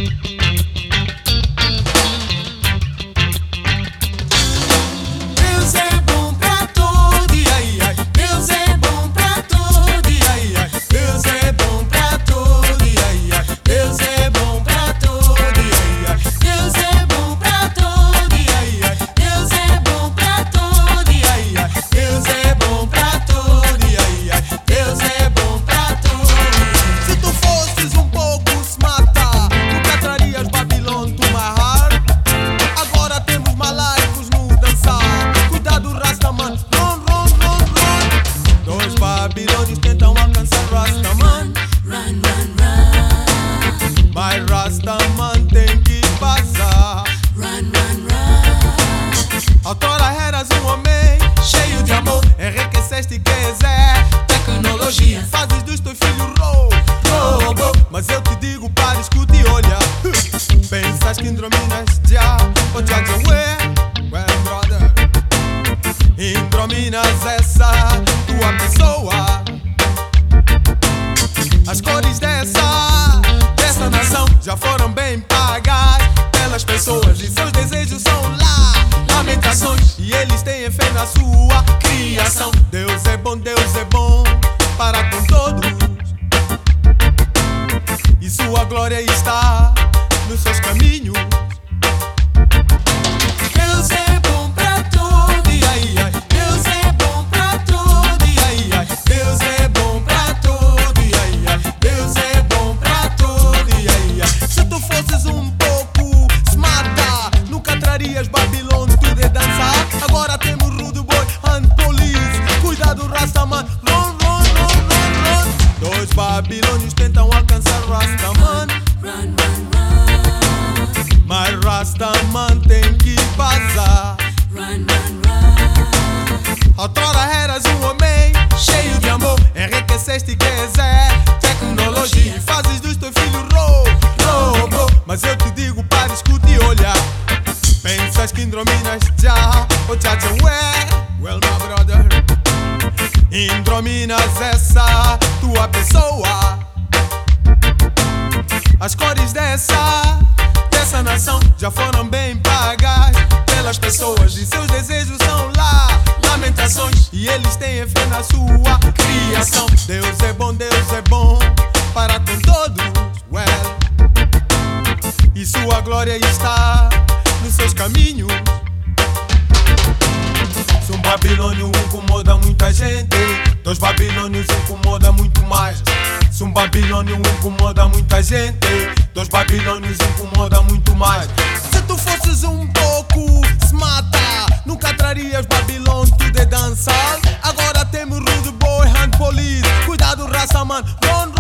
Deus é bom pra todo, e ai, ai. Deus é bom pra todo, e ai, ai. Deus é bom pra todo, e ai, ai. Deus é bom pra todo, e ai, ai. Deus é bom pra todo, e ai, ai. Deus é bom pra todo, e ai, ai. Deus é bom pra todo, e ai, ai. Deus é bom pra todo. Se tu fosses um pouco smata, nunca trarias Babilônia to my heart. Agora temos malaicos no dançar. Cuidado, Rastaman, run, run, run, run. Dois babilônios tentam alcançar Rastaman. Run, run, run. Mas Rastaman tem que passar. Run, run, run. Autora eras um homem cheio de amor. Enriqueceste quiser tecnologia. Fazes dos teus filhos robô. Mas eu te digo para escuta e olha. Pensas que indrominas já, ou já well, brother. Indrominas essa tua pessoa. As cores dessa nação já foram bem pagas pelas pessoas e seus desejos são lá lamentações. E eles têm fé na sua criação. Deus é bom para com todos. E sua glória está nos seus caminhos. Deus é bom pra todo, e ai, ai. Deus é bom pra todo, e ai, ai. Deus é bom pra todo, e ai, ai. Deus é bom pra todo, e ai, ai. Se tu fosses um pouco smarta, nunca trarias Babilônia to the dançar. Agora temos Rude Boy and Police. Cuidado, Rastaman, run, run, run, run, run. Dois babilônios tentam alcançar Rastaman. Run, run, run. Mas Rastaman tem que passar. Run, run, run. Outrora eras um homem cheio de amor. Enriqueceste quiser tecnologia. E fazes dos teus filhos robô. Mas eu te digo para escuta e olhar. Pensas que indrominas já, ou já well, my brother. Indrominas essa tua pessoa. As cores dessa nação já foram bem pagas pelas pessoas e seus desejos são lá lamentações. E eles têm fé na sua criação. Deus é bom para com todos, well. E sua glória está nos seus caminhos. Se um babilônio incomoda muita gente, dois babilônios incomoda muito mais. Se um babilônio incomoda muita gente, dois babilônios incomoda muito mais. Se tu fosses um pouco smata, nunca trarias Babilônia to the dançar. Agora temos Rude Boy and Police. Cuidado, Rastaman, run,